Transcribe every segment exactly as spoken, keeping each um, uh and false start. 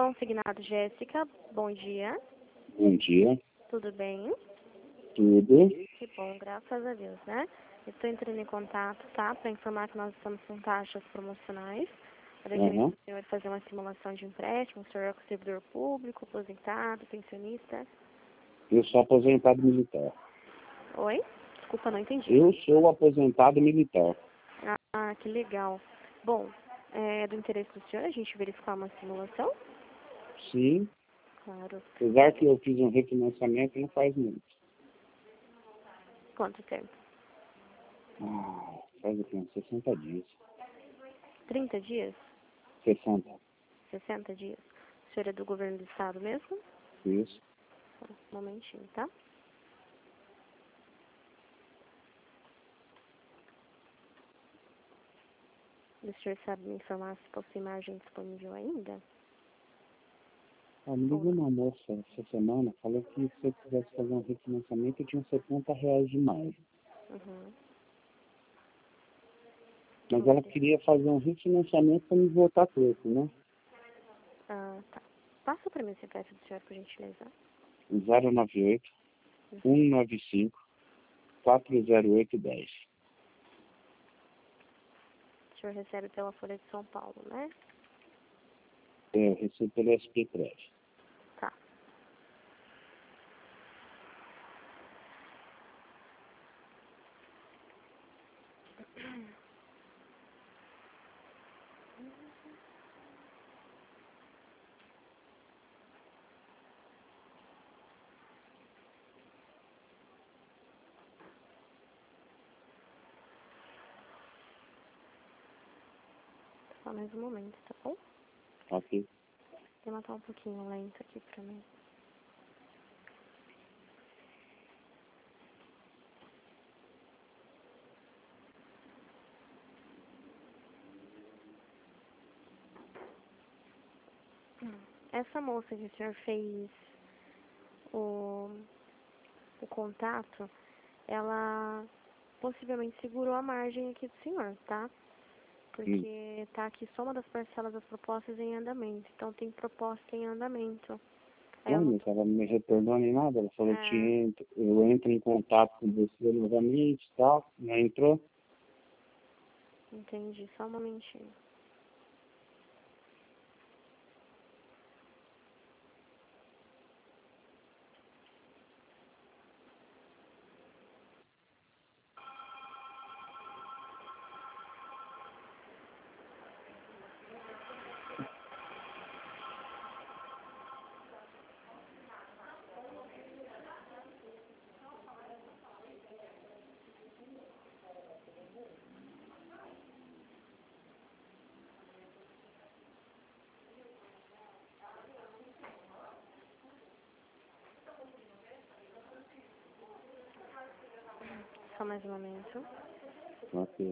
Consignado Jéssica, bom dia. Bom dia. Tudo bem? Tudo. Que bom, graças a Deus, né? Estou entrando em contato, tá? Para informar que nós estamos com taxas promocionais. Para Uhum. o senhor fazer uma simulação de empréstimo, o senhor é servidor público, aposentado, pensionista? Eu sou aposentado militar. Oi? Desculpa, não entendi. Eu sou aposentado militar. Ah, que legal. Bom, é do interesse do senhor a gente verificar uma simulação? Sim. Claro. Apesar que eu fiz um refinanciamento não faz muito. Quanto tempo? Ah, faz o quê? Uns sessenta dias. trinta dias? sessenta. sessenta dias? O senhor é do governo do estado mesmo? Isso. Um momentinho, tá? O senhor sabe me informar se possui margem disponível ainda? Ah, me ligou uma moça essa semana, falou que se eu quisesse fazer um refinanciamento eu tinha setenta reais de margem. Uhum. Mas ela queria fazer um refinanciamento para me voltar troco, né? Ah, tá. Passa para mim o C P F do senhor, por gentileza. zero nove oito, um nove cinco, quatro zero oito um zero. O senhor recebe pela Folha de São Paulo, né? É, eu recebo pelo S P Crédito. Tá. Só mais um momento, tá bom? Ok. Ela tá um pouquinho lento aqui pra mim. Essa moça que o senhor fez o, o contato, ela possivelmente segurou a margem aqui do senhor, tá? Porque tá aqui só uma das parcelas das propostas em andamento. Então tem proposta em andamento. Aí eu Não, não mas tô... ela não me retornou nem nada. Ela falou que É, entra, eu entro em contato com você novamente e tal. Não entrou? entendi, só um momentinho. Só mais um momento. Ok.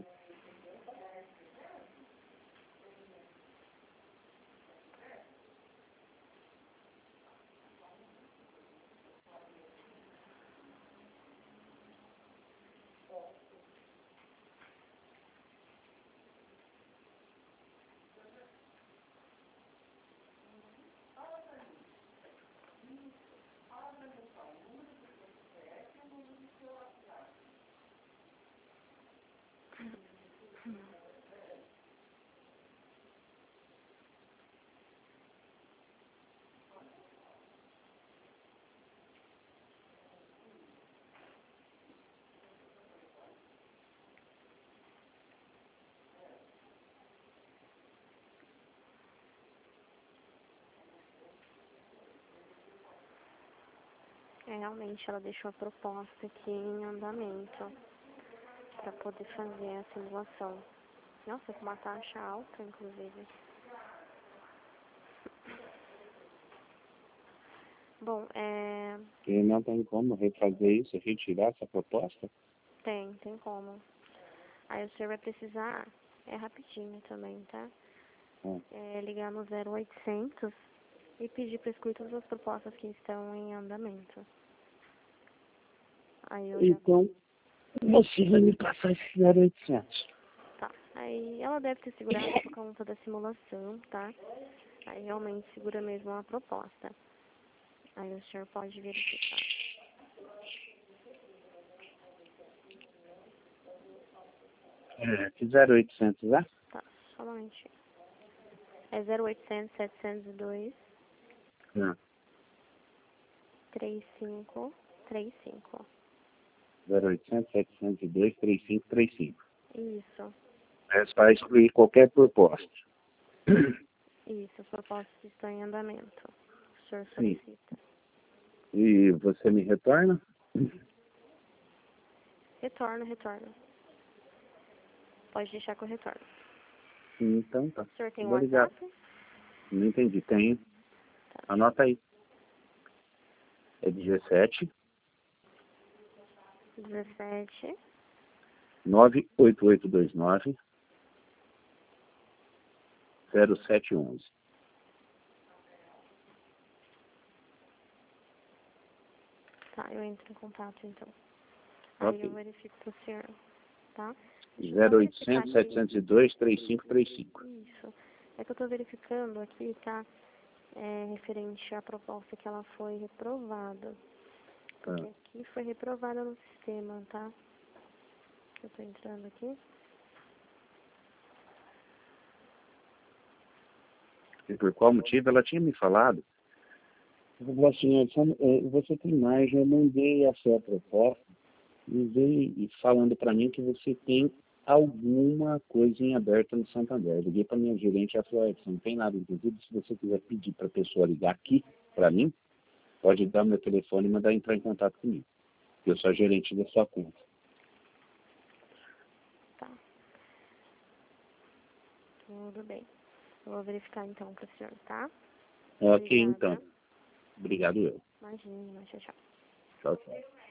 É, realmente ela deixou a proposta aqui em andamento para poder fazer a simulação. Nossa, com uma taxa alta, inclusive. Bom, é... E não tem como refazer isso, retirar essa proposta? tem, tem como. Aí o senhor vai precisar, é rapidinho também, tá? Ah. É ligar no zero oitocentos e pedir para excluir todas as propostas que estão em andamento. Aí eu já... Então, você vai me passar esse zero oitocentos. Tá. Aí ela deve ter segurado por conta da simulação, tá? Aí realmente segura mesmo a proposta. Aí o senhor pode verificar. É, zero oitocentos, né? Tá, só um momentinho. É zero oitocentos, setecentos e dois, Não. trinta e cinco, trinta e cinco. zero oitocentos, setecentos e dois, trinta e cinco, trinta e cinco. Isso, É para excluir qualquer proposta. isso, propostas estão em andamento. O senhor Sim. solicita. E você me retorna? Retorno, retorno. Pode deixar que eu retorno. Então tá. O senhor tem um Vou ligar. WhatsApp? Não entendi. Tenho. Tá. Anota aí. É dezessete, dezessete, nove oito oito dois nove, zero sete onze. tá, eu entro em contato então. Aí Ok. eu verifico pro senhor, tá? zero oitocentos, setecentos e dois, trinta e cinco, trinta e cinco. Isso. É que eu tô verificando aqui, tá? É, referente à proposta que ela foi reprovada. Tá. Porque aqui foi reprovada no sistema, tá? Eu tô entrando aqui. E por qual motivo? Ela tinha me falado. Eu falei assim, Edson, eh, você tem margem, eu mandei a sua proposta e veio falando para mim que você tem alguma coisa em aberto no Santander. Eu liguei para minha gerente e ela falou, Edson, não tem nada, inclusive, se você quiser pedir para a pessoa ligar aqui para mim, pode dar meu telefone e mandar entrar em contato comigo. Eu sou a gerente da sua conta. Tá. Tudo bem. Eu vou verificar então pro senhor, tá? Ok, Obrigada. então. Obrigado eu. Imagina, tchau, tchau. Tchau, tchau.